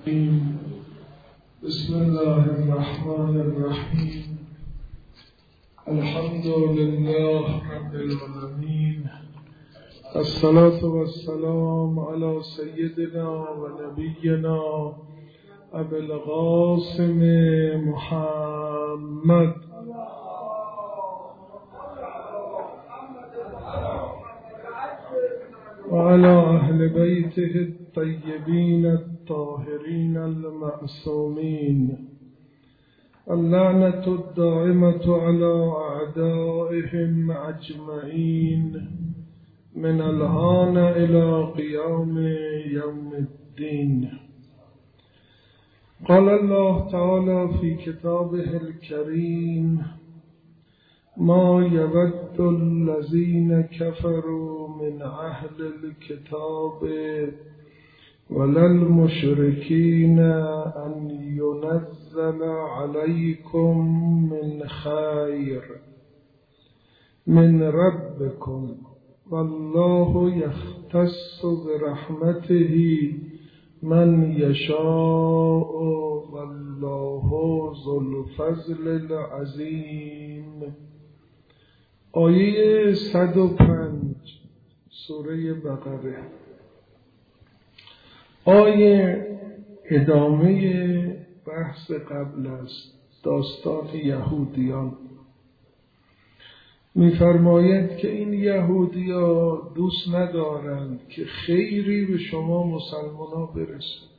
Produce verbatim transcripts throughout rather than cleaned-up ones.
بسم الله الرحمن الرحیم. الحمد لله رب العالمین. الصلاة والسلام على سيدنا ونبينا أبي القاسم محمد وعلى أهل بيته الطيبين الطاهرين المعصومين. اللعنة الدائمة على أعدائهم أجمعين من الآن إلى قيام يوم الدين. قال الله تعالى في كتابه الكريم: ما يود الذين كفروا من أهل الكتاب ولا المشركين أن ينزل عليكم من خير من ربكم والله يختص برحمته من يشاء والله ذو الفضل العظیم. آیه صد و پنج سوره بقره. آیه ادامه بحث قبل است، داستان یهودیان. می‌فرماید که این یهودی‌ها دوست ندارند که خیری به شما مسلمان‌ها برسد.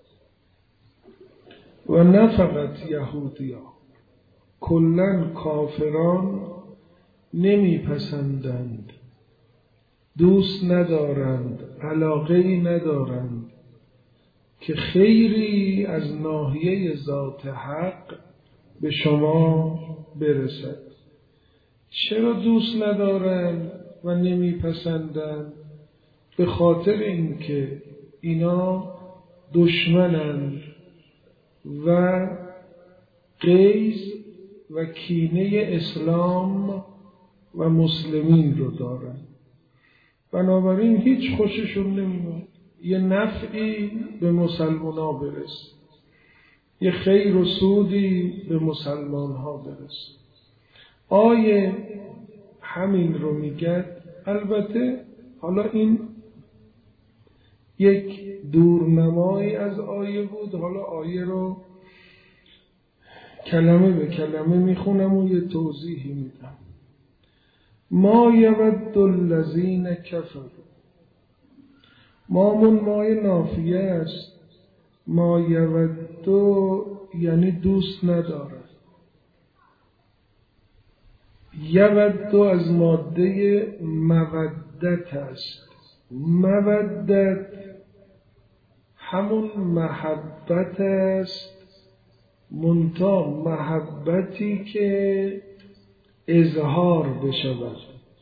و نه فقط یهودی‌ها، کلاً کافران نمیپسندند، دوست ندارند، علاقه‌ای ندارند که خیری از ناحیه ذات حق به شما برسد. چرا دوست ندارند و نمیپسندند؟ به خاطر اینکه اینا دشمنند و غیظ و کینه اسلام و مسلمین رو دارن، بنابراین هیچ خوششون نمیاد یه نفعی به مسلمان ها برسه، یه خیر و سودی به مسلمان ها برسه. آیه همین رو میگه. البته حالا این یک دورنمایی از آیه بود، حالا آیه رو کلمه به کلمه میخونم و یه توضیحی میدم. ما یود الذین کفروا، مامون مای نافیه است. ما یود یعنی دوست ندارد. یود از ماده مودت است. مودت همون محبت است، منتها محبتی که اظهار بشود.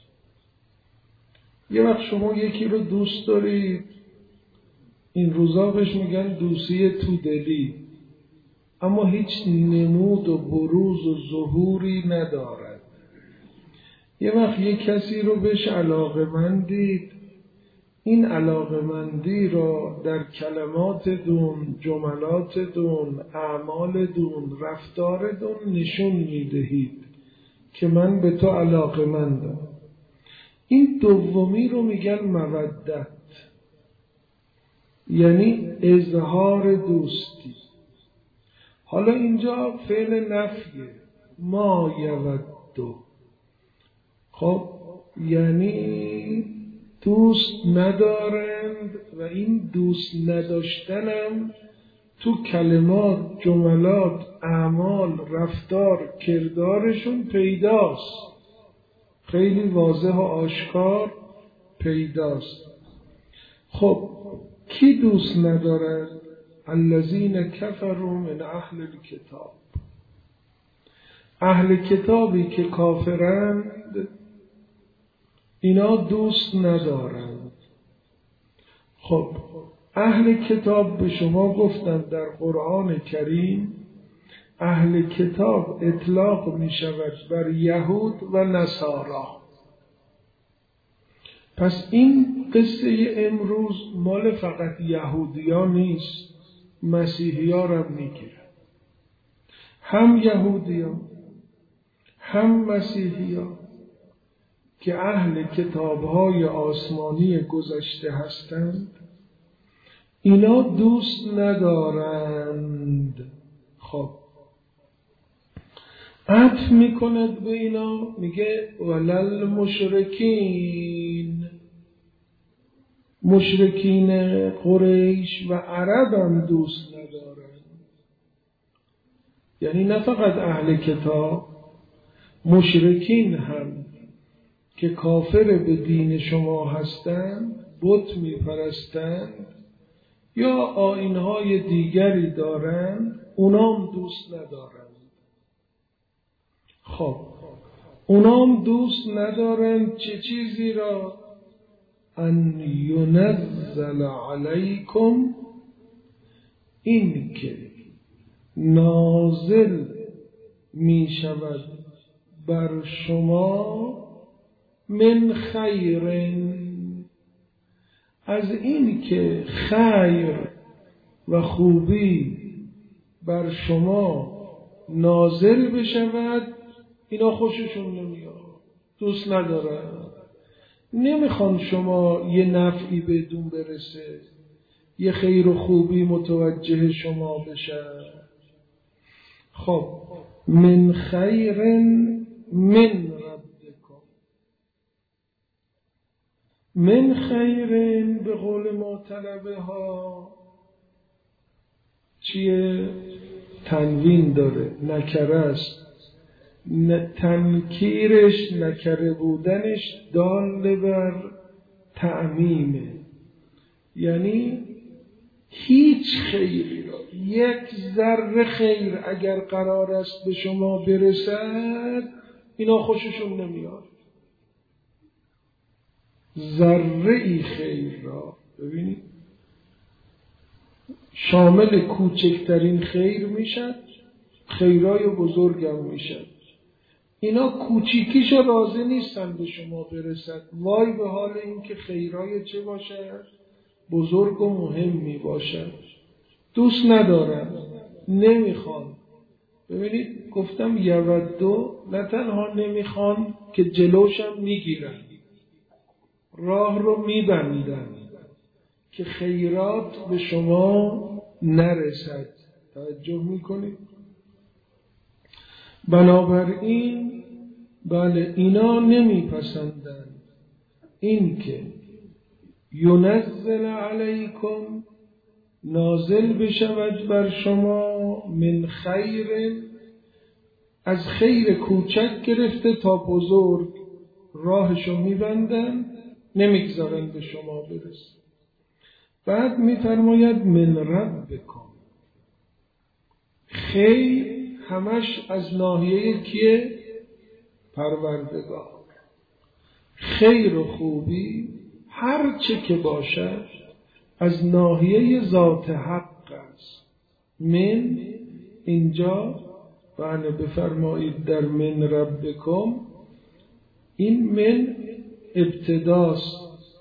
یه وقت شما یکی رو دوست دارید، این روزا بهش میگن دوستی تو دلی، اما هیچ نمود و بروز و ظهوری ندارد. یه وقت یه کسی رو بهش علاقه‌مندید، این علاقه‌مندی را در کلمات دون، جملات دون، اعمال دون، رفتار دون نشون میدهید که من به تو علاقه‌مندم. این دومی رو میگن مودت، یعنی اظهار دوستی. حالا اینجا فعل نفیه، ما یودو، خب یعنی دوست ندارند و این دوست نداشتنم تو کلمات، جملات، اعمال، رفتار، کردارشون پیداست، خیلی واضح و آشکار پیداست. خب کی دوست ندارد؟ الذین کفروا من اهل الکتاب، اهل کتابی که کافرند اینا دوست ندارند. خب اهل کتاب به شما گفتن در قرآن کریم اهل کتاب اطلاق می شود بر یهود و نصارا. پس این قصه امروز مال فقط یهودیان نیست، مسیحی ها را میگیرن، هم یهودی ها هم مسیحی ها که اهل کتابهای آسمانی گذشته هستند، اینا دوست ندارند. خب عطف میکند به اینا، میگه ولل مشرکین، مشرکین قریش و عرب هم دوست ندارند. یعنی نه فقط اهل کتاب، مشرکین هم که کافر به دین شما هستند، بت میپرستند یا آیین‌های دیگری دارند، اونام دوست ندارند. خب اونام دوست ندارند چه چیزی را؟ ان ینزل علیکم، این که نازل می شود بر شما، من خیر، از این که خیر و خوبی بر شما نازل بشود، اینا خوششون نمیاد، دوست ندارن. نمیخوان شما یه نفعی بهتون برسه، یه خیر و خوبی متوجه شما بشه. خب من خیر من ربکم، من خیر به قول ما طلبه ها چیه؟ تنوین داره، نکره است. تنکیرش، نکره بودنش دال بر تعمیمه، یعنی هیچ خیری را، یک ذره خیر اگر قرار است به شما برسد، اینا خوششون نمیاد. ذره ای خیر را ببینید شامل کوچکترین خیر میشد، خیرای بزرگم میشد. اینا کوچیکیشو راضی نیستن به شما برسد، وای به حال این که خیرای چه باشد؟ بزرگ و مهمی باشد. دوست ندارن، نمیخوان. ببینید گفتم یودو، نه تنها نمیخوان که جلوشم میگیرن، راه رو میبندن که خیرات به شما نرسد. توجه میکنید؟ بنابراین بله اینا نمیپسندن این که ینزل علیکم، نازل بشود بر شما، من خیر، از خیر کوچک گرفته تا بزرگ راهشو میبندن، نمیگذارن به شما برسه. بعد میفرماید من ربکم، خیر همش از ناحیه کیه؟ پروردگار. خیر و خوبی هر چه که باشد از ناحیه ذات حق است. من اینجا بله بفرمایید در من ربکم، این من ابتداست،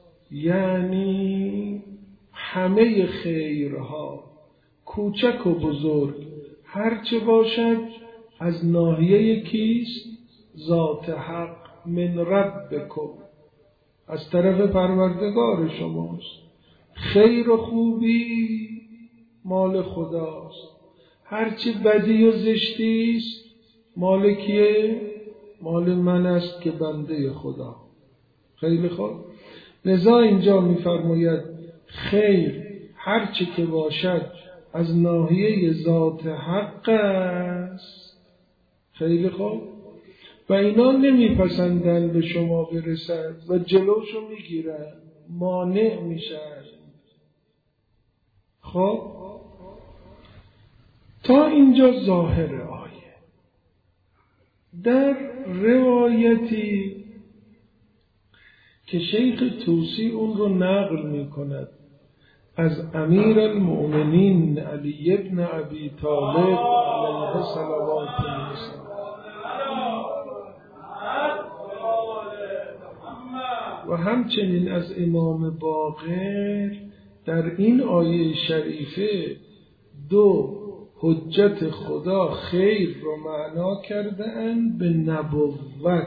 یعنی همه خیرها کوچک و بزرگ هر چه باشد از ناحیه کیست؟ ذات حق. من ربکم، از طرف پروردگار شماست. خیر و خوبی مال خداست، هرچی بدی و زشتیست مال کیه؟ مال من است که بنده خدا. خیلی خوب. لذا اینجا میفرماید خیر هرچی که باشد از ناحیه ذات حق است. خیلی خوب. و اینا نمیپسندن به شما برسد و جلوشو میگیرن، مانع میشن. خب تا اینجا ظاهر آیه. در روایتی که شیخ طوسی اون رو نقل میکند از امیر المؤمنین علی ابن ابی طالب علیه صلوات الله و همچنین از امام باقر در این آیه شریفه دو، حجت خدا خیر رو معنا کرده اند به نبوت.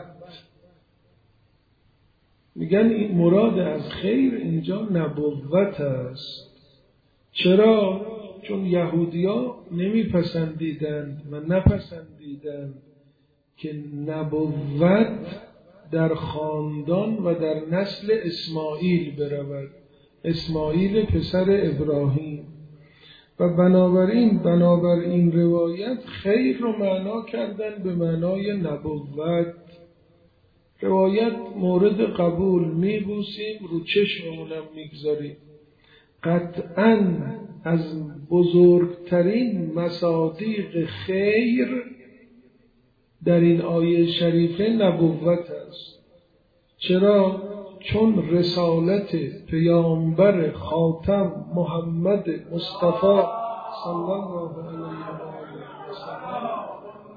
میگن این مراد از خیر اینجا نبوت است. چرا؟ چون یهودیا نمیپسندیدند و نپسندیدند که نبوت در خاندان و در نسل اسماعیل برود، اسماعیل پسر ابراهیم. و بنابراین بنابراین روایت خیر رو معنا کردن به معنای نبوت. روایت مورد قبول میبوسیم، رو چشممونم میگذاریم. قطعاً از بزرگترین مصادیق خیر در این آیه شریفه نبوت است. چرا؟ چون رسالت پیامبر خاتم محمد مصطفی صلی الله علیه و سلم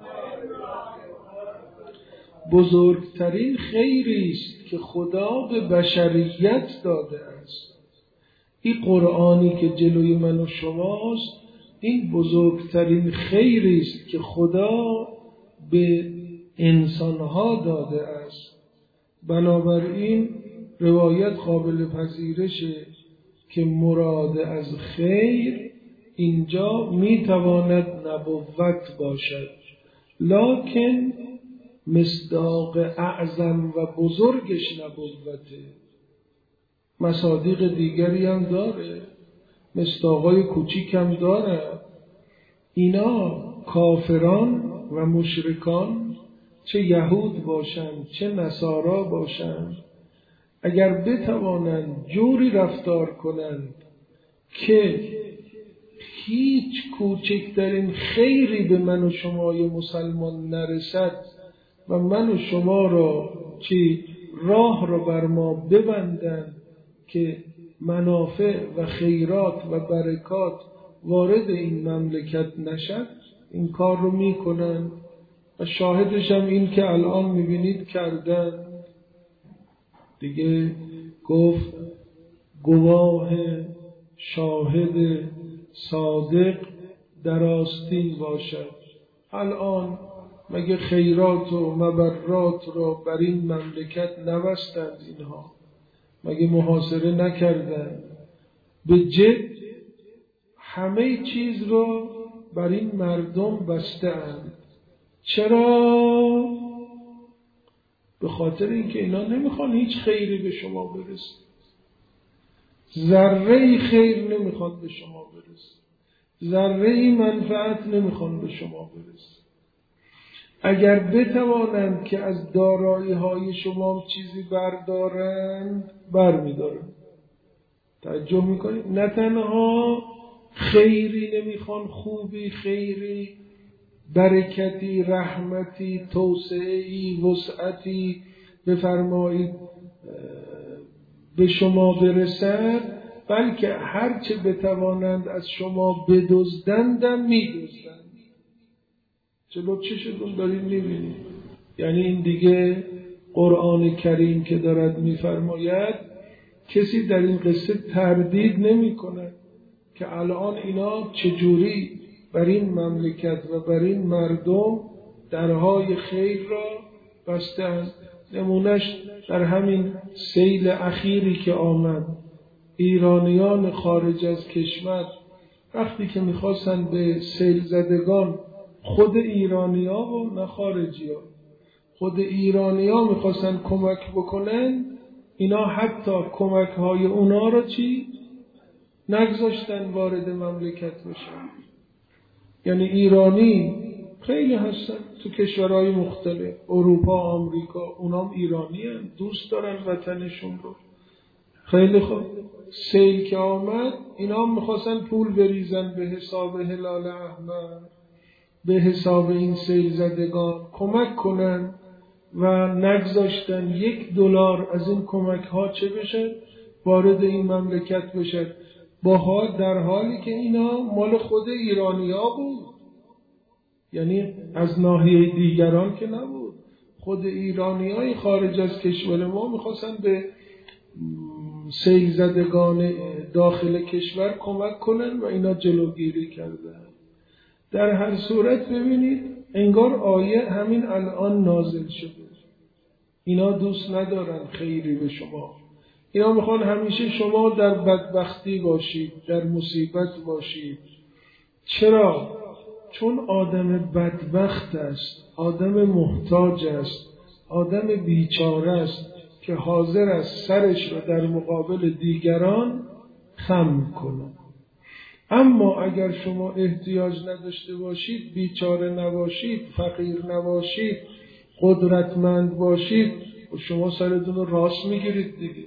بزرگترین خیری است که خدا به بشریت داده است. این قرآنی که جلوی من و شماست، این بزرگترین خیری است که خدا به انسانها داده است. بنابراین روایت قابل پذیرشه که مراد از خیر اینجا میتواند نبوت باشد، لکن مصداق اعظم و بزرگش نبوته. مصادیق دیگری هم داره، مصداقای کوچیک هم داره. اینا کافران و مشرکان، چه یهود باشند چه نصارا باشند، اگر بتوانند جوری رفتار کنند که هیچ کوچکترین خیری به من و شمای مسلمان نرسد و من و شما را چی راه را بر ما ببندند که منافع و خیرات و برکات وارد این مملکت نشد، این کار رو میکنن. و شاهدش هم این که الان میبینید کردن دیگه. گفت گواه شاهد صادق در آستین باشد. الان مگه خیرات و مبرات را بر این مملکت نبستند؟ اینها مگه محاصره نکردند؟ به جد همه چیز را بر این مردم بستند. چرا؟ به خاطر اینکه اینا نمیخوان هیچ خیری به شما برسه، ذره خیر نمیخوان به شما برسه، ذره منفعت نمیخوان به شما برسه. اگر بتوانند که از دارایی های شما چیزی بردارند، بر میدارند. توجه میکنید؟ نه تنها خیری نمیخوان، خوبی، خیری، برکتی، رحمتی، توسعه‌ای، وسعتی بفرمایید به شما برسد، بلکه هرچه بتوانند از شما بدزدندم میدزدند. چلو چشتون دارید میبینید. یعنی این دیگه قرآن کریم که دارد میفرماید، کسی در این قصه تردید نمی کند که الان اینا چجوری بر این مملکت و بر این مردم درهای خیر را بستند. نمونش در همین سیل اخیری که آمد، ایرانیان خارج از کشور وقتی که میخواستن به سیل زدگان، خود ایرانی ها و نه خارجی ها، خود ایرانی ها میخواستن کمک بکنن، اینا حتی کمک های اونا را چی؟ نگذاشتن وارد مملکت بشن. یعنی ایرانی خیلی هستن تو کشورهای مختلف، اروپا، آمریکا، اونام ایرانی هستن، دوست دارن وطنشون رو. خیلی خوب، سیل که آمد اینا هم میخواستن پول بریزن به حساب هلال احمر، به حساب این سیل زدگان کمک کنن و نگذاشتن یک دلار از این کمک ها چه بشه؟ وارد این مملکت بشه. با حال در حالی که اینا مال خود ایرانی ها بود، یعنی از ناحیه دیگران که نبود. خود ایرانی های خارج از کشور ما میخواستن به سیل زدگان داخل کشور کمک کنن و اینا جلوگیری کردن. در هر صورت ببینید انگار آیه همین الان نازل شده. اینا دوست ندارن خیری به شما. اینا میخوان همیشه شما در بدبختی باشید، در مصیبت باشید. چرا؟ چون آدم بدبخت است، آدم محتاج است، آدم بیچاره است که حاضر است سرش را در مقابل دیگران خم کنه. اما اگر شما احتیاج نداشته باشید، بیچاره نباشید، فقیر نباشید، قدرتمند باشید، و شما سرتون رو راست میگیرید دیگه.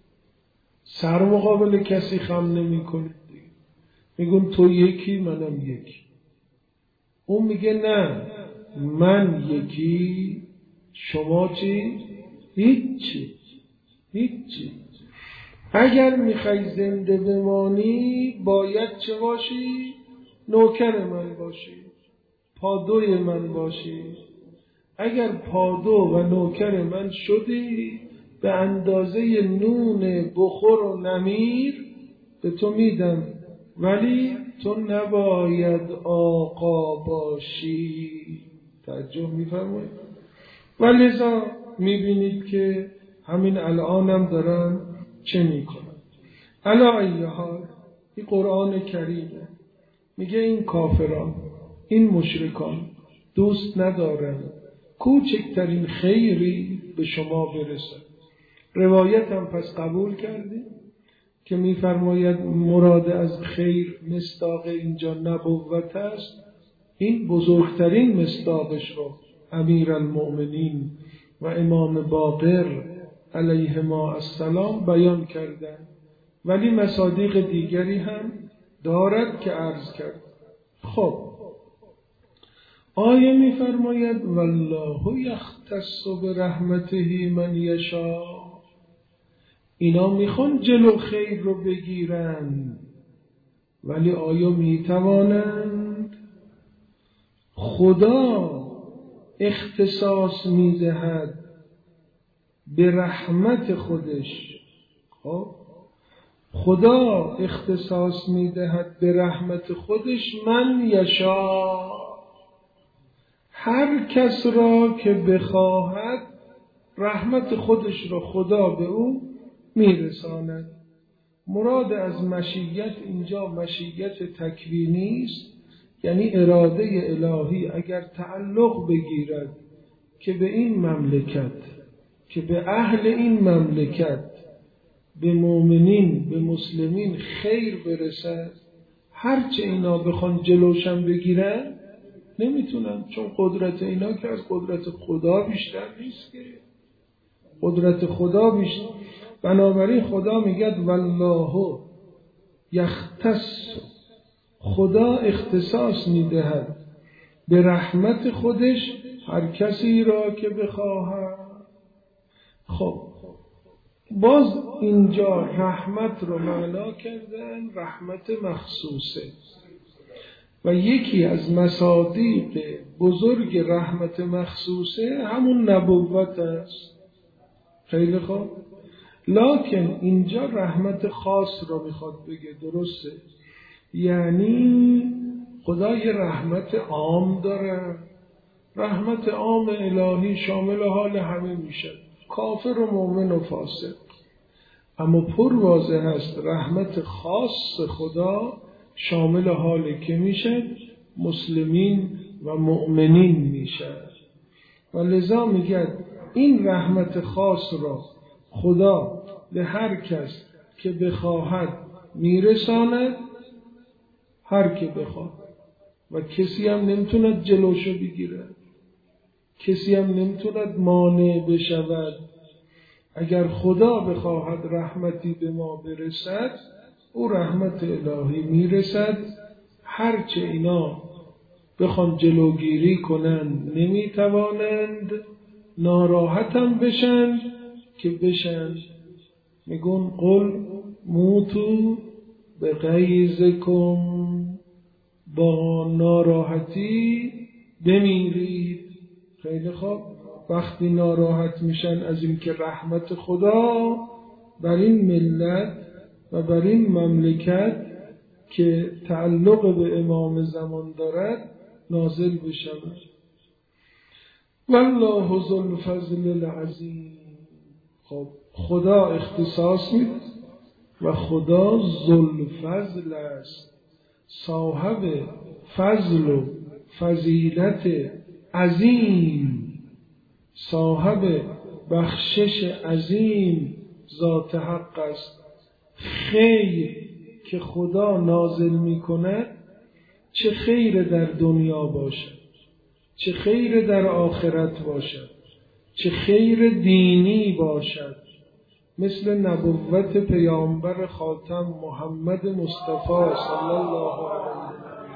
سر مقابل کسی خم نمی کنید دیگه. میگون تو یکی منم یکی. اون میگه نه من یکی شما چی؟ هیچی هیچی. اگر میخوای زنده بمانی باید چه باشی؟ نوکر من باشی، پادوی من باشی. اگر پادو و نوکر من شدی به اندازه نون بخور و نمیر به تو میدم، ولی تو نباید آقا باشی. تعجب میفرمایید؟ و لذا میبینید که همین الانم دارن چه میکنن. علا ای حال این قرآن کریمه، میگه این کافران، این مشرکان دوست ندارن کوچکترین خیری به شما برسه. روایت هم پس قبول کردیم که میفرماید مراد از خیر مصداق اینجا نبوت است. این بزرگترین مصداقش رو امیرالمؤمنین و امام باقر علیهما السلام بیان کردن، ولی مصادیق دیگری هم دارد که عرض کرد. خب آیه میفرماید والله یختص برحمته من یشاء. اینا میخوان جلو خیر رو بگیرن، ولی آیا میتوانند؟ خدا اختصاص میدهد به رحمت خودش. خب خدا اختصاص میدهد به رحمت خودش من یشاء، هر کس را که بخواهد رحمت خودش را خدا به او میرساند. مراد از مشیت اینجا مشیت تکوینی است، یعنی اراده الهی اگر تعلق بگیرد که به این مملکت، که به اهل این مملکت، به مؤمنین، به مسلمین خیر برسد، هرچه اینا بخوان جلوشن بگیرن نمیتونن، چون قدرت اینا که از قدرت خدا بیشتر نیست که. قدرت خدا بیشتر. بنابراین خدا میگه والله یختص، خدا اختصاص میدهد به رحمت خودش هر کسی را که بخواهد. خب باز اینجا رحمت رو معنا کردن رحمت مخصوصه، و یکی از مصادیق بزرگ رحمت مخصوصه همون نبوت است. خیلی خوب، لکن اینجا رحمت خاص رو میخواد بگه. درسته، یعنی خدا یه رحمت عام داره. رحمت عام الهی شامل حال همه میشه، کافر و مؤمن و فاسق. اما پر واضح هست رحمت خاص خدا شامل حال که میشه مسلمین و مؤمنین میشه. و لذا میگه این رحمت خاص را خدا به هر کس که بخواهد میرساند، هر که بخواد، و کسی هم نمیتوند جلوشو بگیره، کسی هم نمیتوند مانع بشود. اگر خدا بخواهد رحمتی به ما برسد، او رحمت الهی میرسد. هرچه اینا بخوان جلوگیری کنن نمیتوانند، ناراحتم بشن که بشن. میگون قل موتو به غیظکم، با ناراحتی بمیرید. خیلی خوب، وقتی ناراحت میشن از این که رحمت خدا بر این ملت و بر این مملکت که تعلق به امام زمان دارد نازل بشود. والله ذو الفضل العظیم. خب خدا اختصاص میده و خدا ذوالفضل است، صاحب فضل و فضیلت عظیم، صاحب بخشش عظیم ذات حق است. خیر که خدا نازل می کند، چه خیر در دنیا باشد، چه خیر در آخرت باشد، چه خیر دینی باشد، مثل نبوت پیامبر خاتم محمد مصطفی صلی الله علیه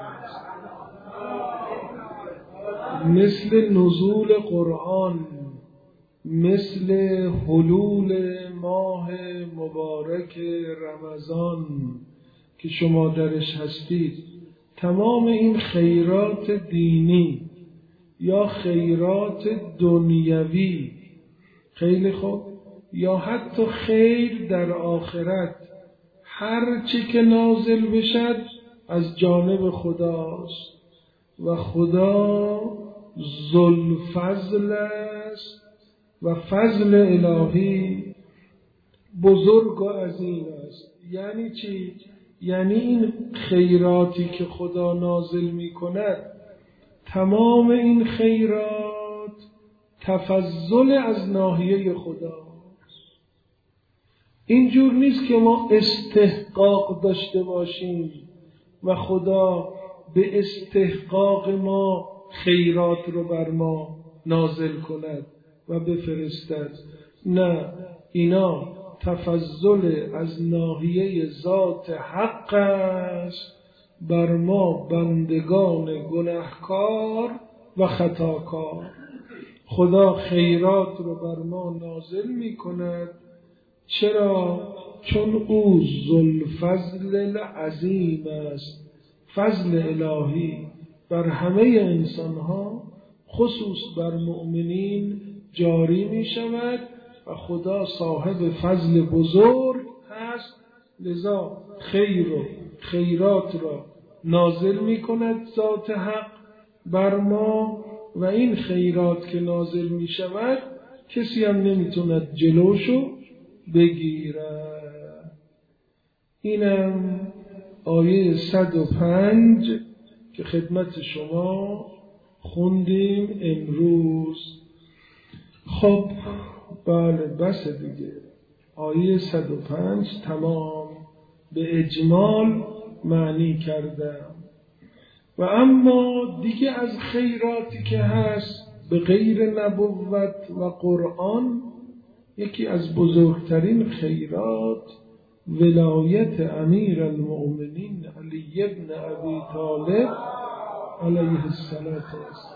و مثل نزول قرآن، مثل حلول ماه مبارک رمضان که شما درش هستید. تمام این خیرات دینی یا خیرات دنیوی، خیلی خوب، یا حتی خیر در آخرت، هر چی که نازل بشد از جانب خداست و خدا ذوالفضل است و فضل الهی بزرگ و عظیم است. یعنی چی؟ یعنی این خیراتی که خدا نازل می کند، تمام این خیرات تفضل از ناحیه خداست. اینجور نیست که ما استحقاق داشته باشیم و خدا به استحقاق ما خیرات رو بر ما نازل کند و بفرستد. نه، اینا تفضل از ناحیه ذات حق است بر ما بندگان گناهکار و خطاکار. خدا خیرات رو بر ما نازل می کند. چرا؟ چون او ذوالفضل العظیم است. فضل الهی بر همه انسان ها خصوص بر مؤمنین جاری می شود و خدا صاحب فضل بزرگ هست، لذا خیر و خیرات را نازل می کند ذات حق بر ما و این خیرات که نازل می شود کسی هم نمی توند جلوشو بگیرد. اینم آیه صد و پنج که خدمت شما خوندیم امروز. خب بله بس دیگه، آیه صد و پنج تمام به اجمال معنی کردم. و اما دیگه از خیراتی که هست به غیر نبوت و قرآن، یکی از بزرگترین خیرات ولایت امیر المؤمنین علی ابن ابی طالب علیه السلام است.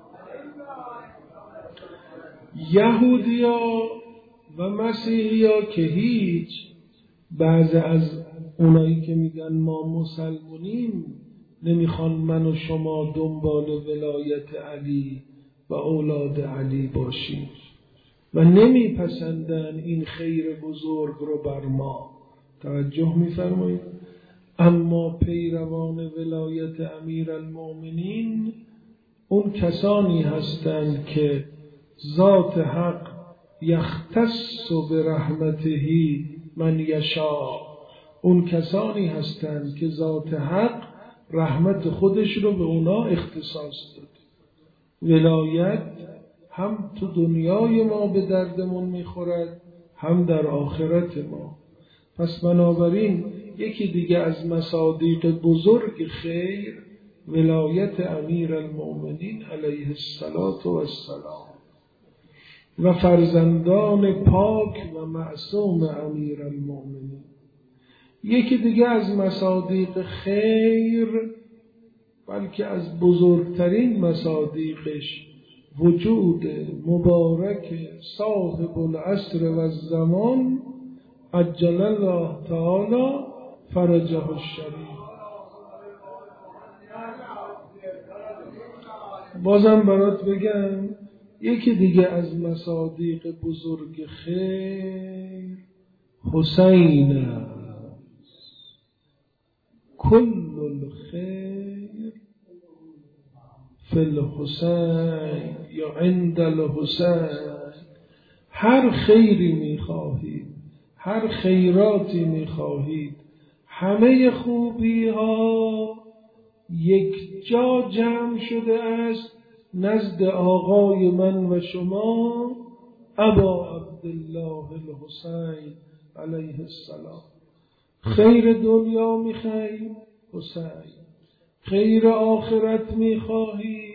یهودیا و مسیحیا که هیچ، بعض از اونایی که میگن ما مسلمونیم نمیخوان من و شما دنبال ولایت علی و اولاد علی باشیم و نمیپسندن این خیر بزرگ رو بر ما. توجه میفرمایید؟ اما پیروان ولایت امیر المؤمنین اون کسانی هستند که ذات حق یختص برحمته من یشاء، اون کسانی هستند که ذات حق رحمت خودش رو به اونا اختصاص داد. ولایت هم تو دنیای ما به دردمون میخورد هم در آخرت ما. پس بنابراین یکی دیگه از مصادیق بزرگ خیر ولایت امیر المؤمنین علیه السلام و فرزندان پاک و معصوم امیر المؤمنین. یکی دیگه از مصادیق خیر، بلکه از بزرگترین مصادیقش، وجود مبارک صاحب العصر و الزمان عجل الله تعالی فرجه الشریف. بازم برات بگم یکی دیگه از مصادیق بزرگ خیر حسین، کل الخیر فی الحسین یا عند الحسین. هر خیری میخواهید، هر خیراتی میخواهید، همه خوبی ها یک جا جمع شده است نزد آقای من و شما ابا عبدالله الحسین علیه السلام. خیر دنیا میخوایی؟ حسین. خیر آخرت میخواهی؟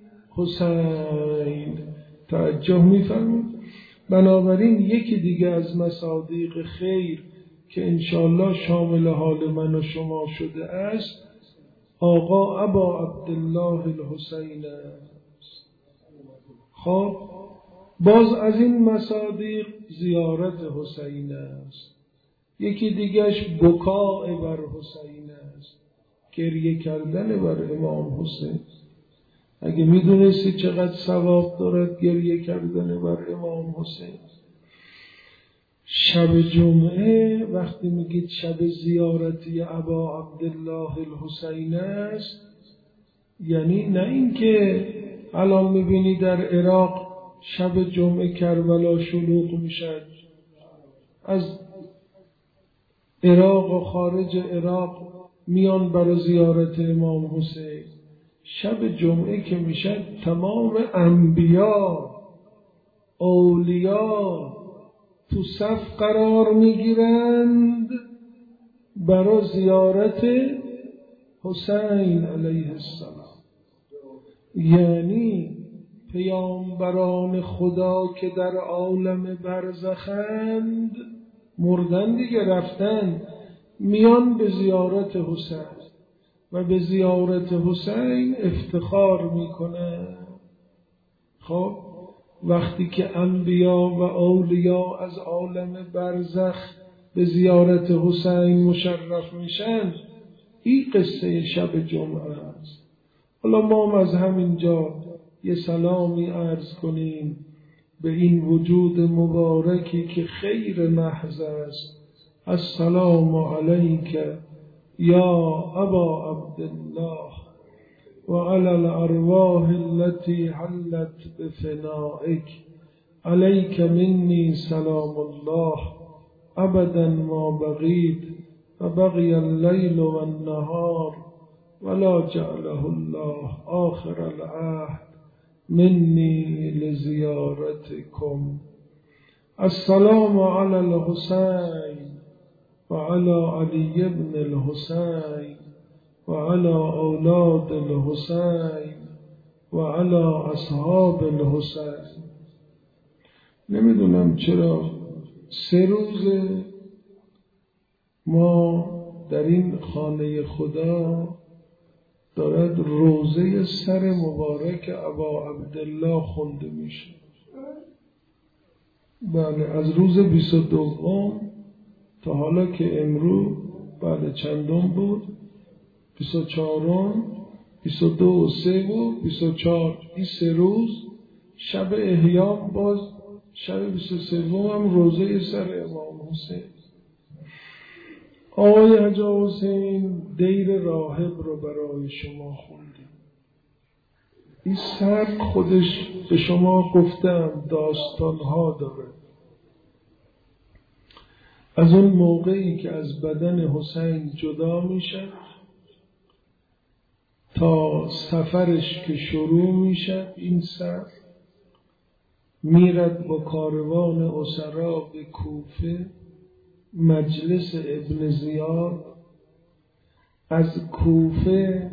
حسین. توجه میفرمایید؟ بنابراین یکی دیگه از مصادیق خیر که انشاءالله شامل حال من و شما شده است آقا ابا عبدالله الحسین است. خب باز از این مصادیق زیارت حسین است. یکی دیگهش بکاء بر حسین است، گریه کردن بر امام حسین. اگه میدونستی چقدر ثواب دارد گریه کردن بر امام حسین. شب جمعه وقتی میگید شب زیارتی ابا عبدالله الحسین است، یعنی نه اینکه الان میبینی در عراق شب جمعه کربلا شلوغ میشد، از عراق و خارج عراق میان برای زیارت امام حسین. شب جمعه که میشد تمام انبیا اولیاء تو صف قرار میگیرند برای زیارت حسین علیه السلام. یعنی پیامبران خدا که در عالم برزخند مردن دیگه، رفتن، میان به زیارت حسین و به زیارت حسین افتخار میکنه. خب وقتی که انبیا و اولیاء از عالم برزخ به زیارت حسین مشرف میشن، این قصه شب جمعه است. حالا ما از همینجا یه سلامی عرض کنیم به این وجود مبارکی که خیر محض است. السلام علیک یا ابا عبدالله و علی الارواح التي حلت بفنائک علیک منی سلام الله ابدا ما بقیت و بقی اللیل و النهار ولا جعله الله آخر العهد منی لزیارتکم. السلام علی الحسین و علی علی ابن الحسین و علی اولاد الحسین و علی اصحاب الحسین. نمیدونم چرا سه روز ما در این خانه خدا دارد روزه سر مبارک ابا عبدالله خونده میشه. بله از روز بیست و دوم تا حالا که امروز بله چندم بود؟ بیست و چهارم، بیست و دو و سه و بیست و چهار. این سه روز شب احیا، باز شب بیست و سه هم روزه سر امام حسین. آقای حاج حسین دیر راهب رو برای شما خوندیم. این سر خودش به شما گفتم داستانها داره. از اون موقعی که از بدن حسین جدا میشه تا سفرش که شروع میشه، این سر میرد با کاروان اسرا به کوفه، مجلس ابن زیاد. از کوفه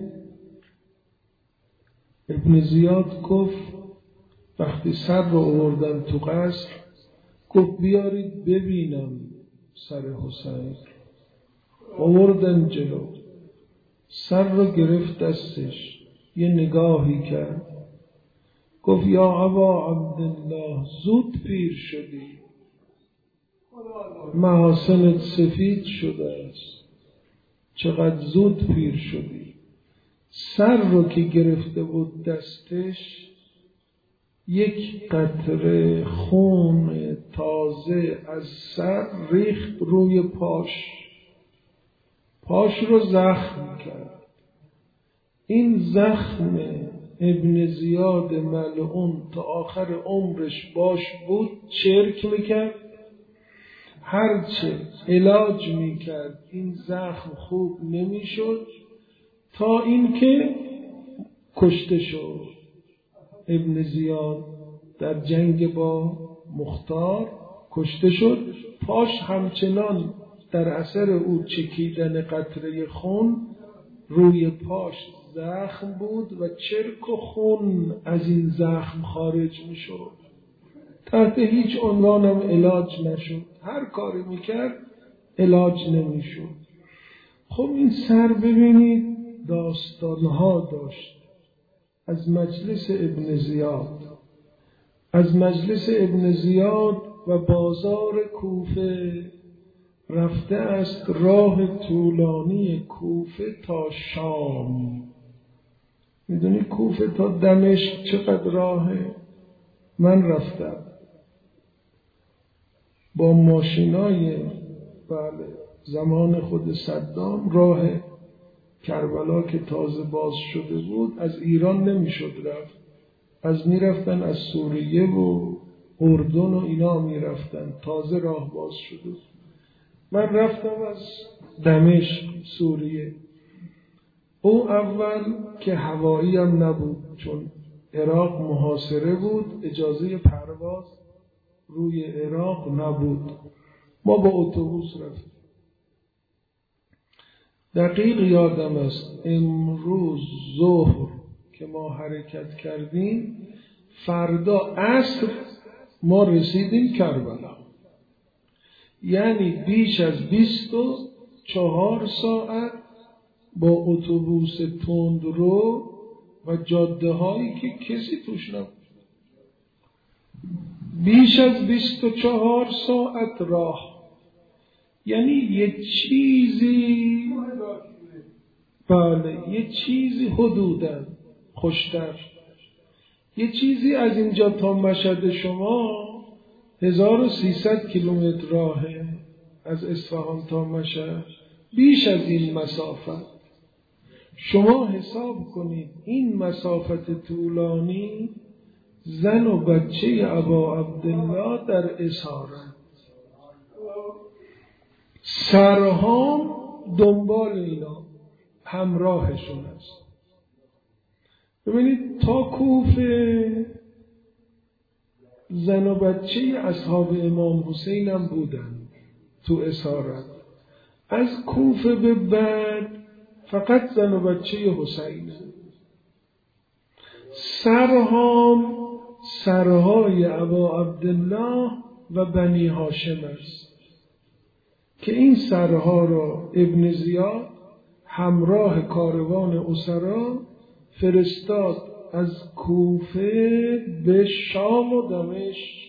ابن زیاد گفت وقتی سر رو آوردن تو قصر، گفت بیارید ببینم سر حسین. آوردن جلو، سر رو گرفت دستش، یه نگاهی کرد، گفت یا ابا عبدالله زود پیر شدی، محاسنت سفید شده است، چقدر زود پیر شدی. سر رو که گرفته بود دستش، یک قطره خون تازه از سر ریخت روی پاش. پاش رو زخم کرد. این زخم ابن زیاد ملعون تا آخر عمرش باش بود، چرک میکرد، هرچه علاج میکرد این زخم خوب نمیشد، تا اینکه کشته شد. ابن زیاد در جنگ با مختار کشته شد. پاش همچنان در اثر او چکیدن قطره خون روی پاش زخم بود و چرک و خون از این زخم خارج می شد. تحت هیچ عنوانم علاج نشد. هر کاری میکرد علاج نمی شد. خب این سر ببینید داستانها داشت. از مجلس ابن زیاد، از مجلس ابن زیاد و بازار کوفه رفته است راه طولانی کوفه تا شام. میدونی کوفه تا دمشق چقدر راهه؟ من رفتم با ماشینای بله زمان خود صدام، راه کربلا که تازه باز شده بود از ایران نمیشد رفت، از میرفتن از سوریه و اردن و اینا میرفتن، تازه راه باز شده. من رفتم از دمشق سوریه. او اول که هوایی هم نبود، چون عراق محاصره بود، اجازه پرواز روی عراق نبود. ما با اتوبوس رفتیم. دقیق یادم است امروز ظهر که ما حرکت کردیم، فردا عصر ما رسیدیم کربلا. یعنی بیش از بیست و چهار ساعت با اتوبوس تندرو و جاده هایی که کسی توش نبود. بیش از بیست و چهار ساعت راه. یعنی یه چیزی بله یه چیزی حدوداً خوشتر. یه چیزی از اینجا تا مشهد شما هزار و سیصد کیلومتر راهه، از اصفهان تا مشهد بیش از این مسافت. شما حساب کنید این مسافت طولانی زن و بچه ابا عبدالله در اسارت، سرهام دنبال اینا همراهشون است. ببینید تا کوفه زن و بچه اصحاب امام حسین هم بودن تو اسارت. از کوفه به بعد فقط زن و بچه حسین. سرهام سرهای ابا عبدالله و بنی هاشم است که این سرها را ابن زیاد همراه کاروان اسرا فرستاد از کوفه به شام و دمشق.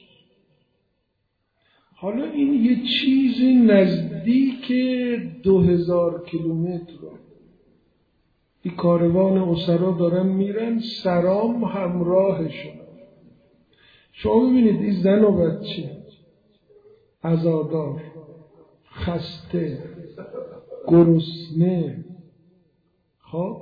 حالا این یه چیزی نزدیک دو هزار کیلومتر رو این کاروان اسرا دارن میرن، سرام همراهشون. شما ببینید این زن و بچه عزادار، خسته، گرسنه، خب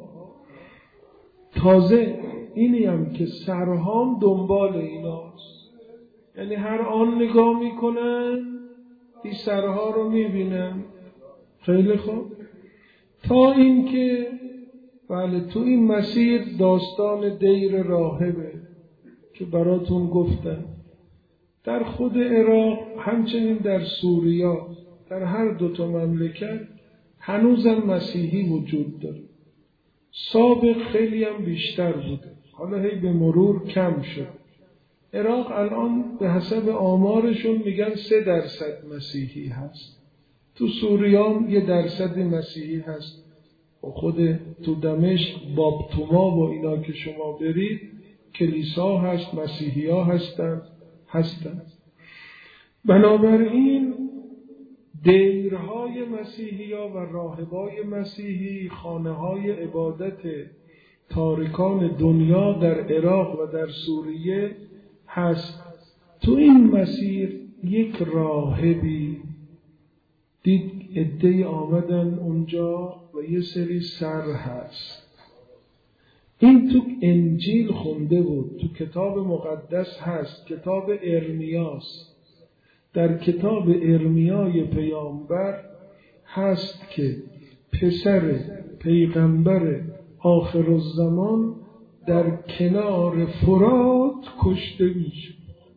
تازه اینی هم که سرهام دنبال ایناست. یعنی هر آن نگاه میکنن این سرها رو میبینن. خیلی خوب. تا این که بله تو این مسیر داستان دیر راهبه که براتون گفتم. در خود عراق همچنین در سوریه، در هر دوتا مملکت هنوزم مسیحی وجود داره. سابق خیلی هم بیشتر بوده، حالا هی به مرور کم شد. عراق الان به حسب آمارشون میگن سه درصد مسیحی هست. تو سوریه هم یه درصد مسیحی هست. و خود تو دمشق بابتوما و اینا که شما برید کلیسا هست، مسیحی ها هستن هستن. بنابراین دیرهای مسیحی ها و راهبای مسیحی، خانه های عبادت تارکان دنیا در عراق و در سوریه هست. تو این مسیر یک راهبی دید عده‌ای آمدن اونجا و یه سری سر هست. این تو انجیل خونده بود، تو کتاب مقدس هست، کتاب ارمیاست. در کتاب ارمیای پیامبر هست که پسر پیغمبر آخرالزمان در کنار فرات کشته میشه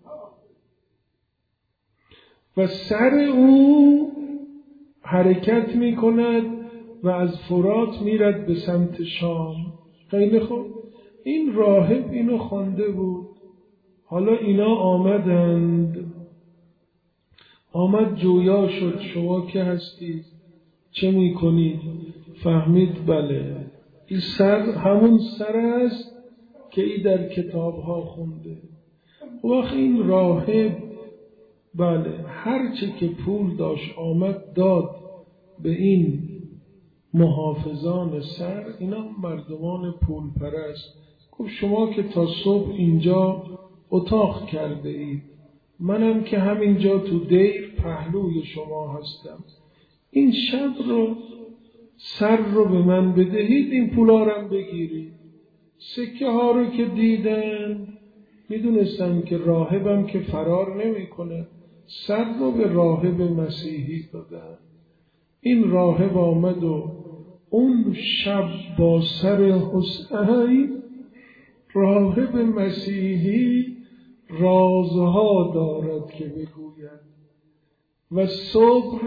و سر او حرکت میکند و از فرات میرد به سمت شام. خیلی خوب، این راهب اینو خوانده بود. حالا اینا آمدند، آمد جویا شد، شما که هستید چه میکنید؟ فهمید بله این سر همون سر است که ای در کتاب ها خونده. وقت این راهب بله هرچه که پول داشت آمد داد به این محافظان سر، اینا مردمان پول پرست. گفت شما که تا صبح اینجا اتاق کرده اید، منم که همینجا تو دیر پهلوی شما هستم، این شب رو سر رو به من بدهید، این پولا رو بگیرید. سکه ها رو که دیدن میدونستم که راهبم که فرار نمیکنه، سر رو به راهب مسیحی دادن. این راهب آمد و اون شب با سر حسین، راهب مسیحی رازها دارد که بگوید و صبح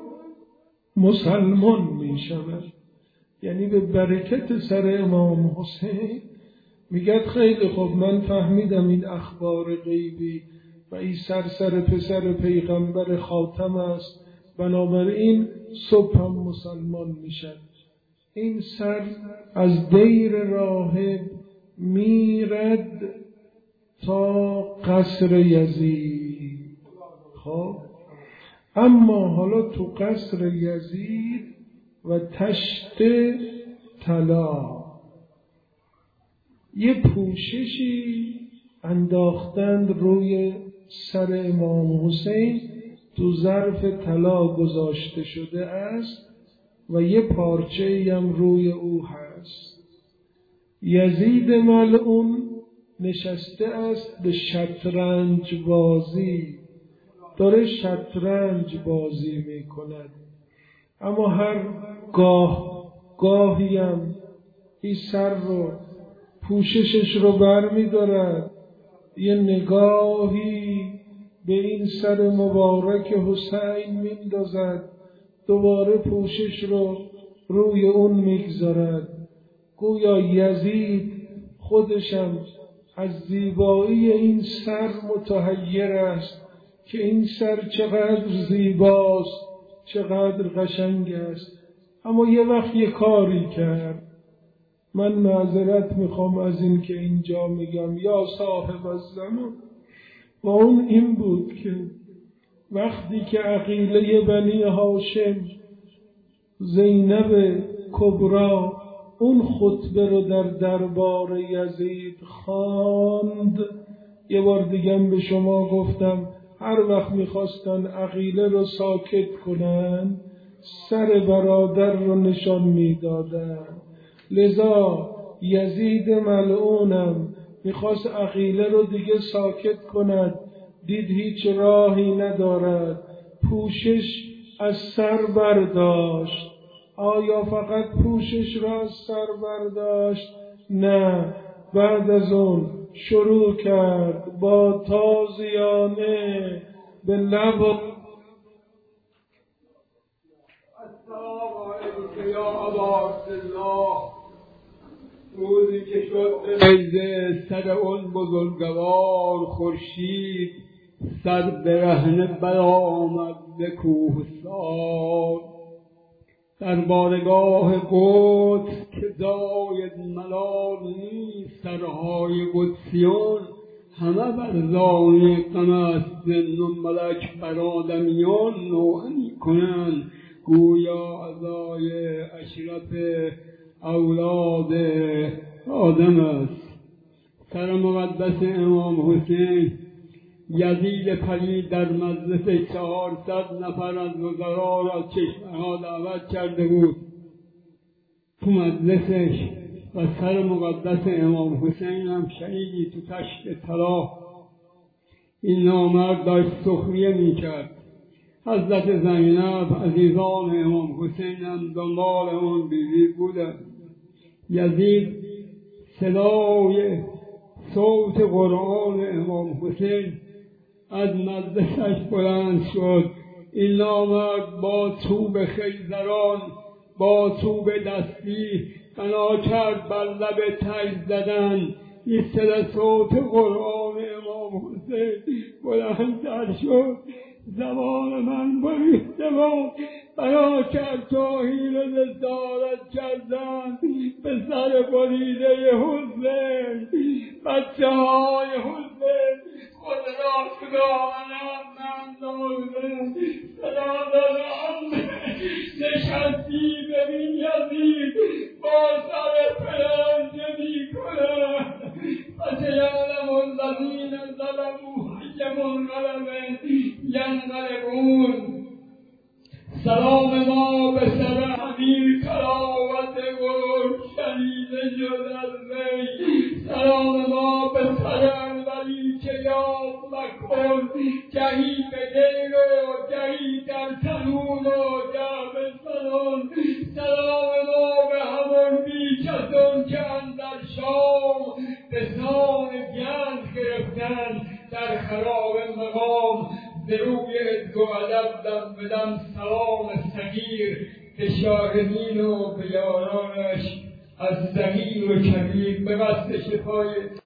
مسلمان می شود. یعنی به برکت سر امام حسین میگه خیلی خوب من فهمیدم این اخبار غیبی و این سر سر پسر پیغمبر خاتم است، بنابراین صبح هم مسلمان میشد. این سر از دیر راهب میرد تا قصر یزید. خب اما حالا تو قصر یزید و تشت طلا یه پوششی انداختند روی سر امام حسین، تو ظرف طلا گذاشته شده است و یه پارچه‌ای هم روی او هست. یزید ملعون نشسته است به شطرنج بازی، داره شطرنج بازی می کند، اما هر گاه گاهی هم این سر رو پوششش رو بر می دارد، یه نگاهی به این سر مبارک حسین می اندازد، دوباره پوشش رو روی اون می گذارد. گویا یزید خودشم از زیبایی این سر متحیر است که این سر چقدر زیباست، چقدر قشنگ است. اما یه وقت یه کاری کرد، من معذرت میخوام از این که اینجا میگم یا صاحب الزمان، و اون این بود که وقتی که عقیله بنی هاشم زینب کبرا اون خطبه رو در دربار یزید خواند، یه بار دیگه به شما گفتم هر وقت میخواستن عقیله رو ساکت کنن سر برادر رو نشان میدادن. لذا یزید ملعونم میخواست عقیله رو دیگه ساکت کند، دید هیچ راهی ندارد، پوشش از سر برداشت. آیا فقط پوشش را از سر برداشت؟ نه، بعد از اون شروع کرد با تازیانه به لب السلام علیکم یا ابا عبدالله. روزی که شد به سر اون بزرگوار خورشید، سر برهنه برآمد به کوهسار، در بارگاه قدس که زاید ملال نیست، سرهای قدسیان همه بر زانه غم است، جن و ملک بر آدمیان نوحه میکنند، گویا عزای اشرف اولاد آدم است. سر مقدس امام حسین یزید پلید در مجلس چهارصد نفر از وزرا را چشمه‌ها دعوت کرده بود تو مجلسش و سر مقدس امام حسین هم شنیدی تو تشت طلا. این نامرد داشت سخریه میکرد. حضرت زینب عزیزان امام حسین هم دنبال اون بیوی بودن. یزید صدای صوت قرآن امام حسین از مجلسش بلند شد. این نامرد با چوب خیزران با چوب دستی بنا کرد بر لب تیز زدن. ایستد صوت قرآن امام حسین بلندتر شد. زبان من بریده بود. بنا کرد توهین و جسارت کردن به سر بریده حسین. بچه های حسین خود را خداوند من دارم صدا دارم. نشستی ببین یزید با سر پرنده می کنم. فسیعلم الذین ظلموا ای منقلب ینقلبون. سلام ما به سر امیر کراوت گرد شنیده شد از وی. سلام ما به سر انوری که یاد مکن گهی به دیر و گهی در تنون و جعب سنون. سلام ما به همون بیکسون که اندر شام به سان گنج گرفتن در خراب مقام. به روی عز و ادب دم بدم سلام صغیر به شاهدین و به یارانش از صغیر و کبیر به قصد شفای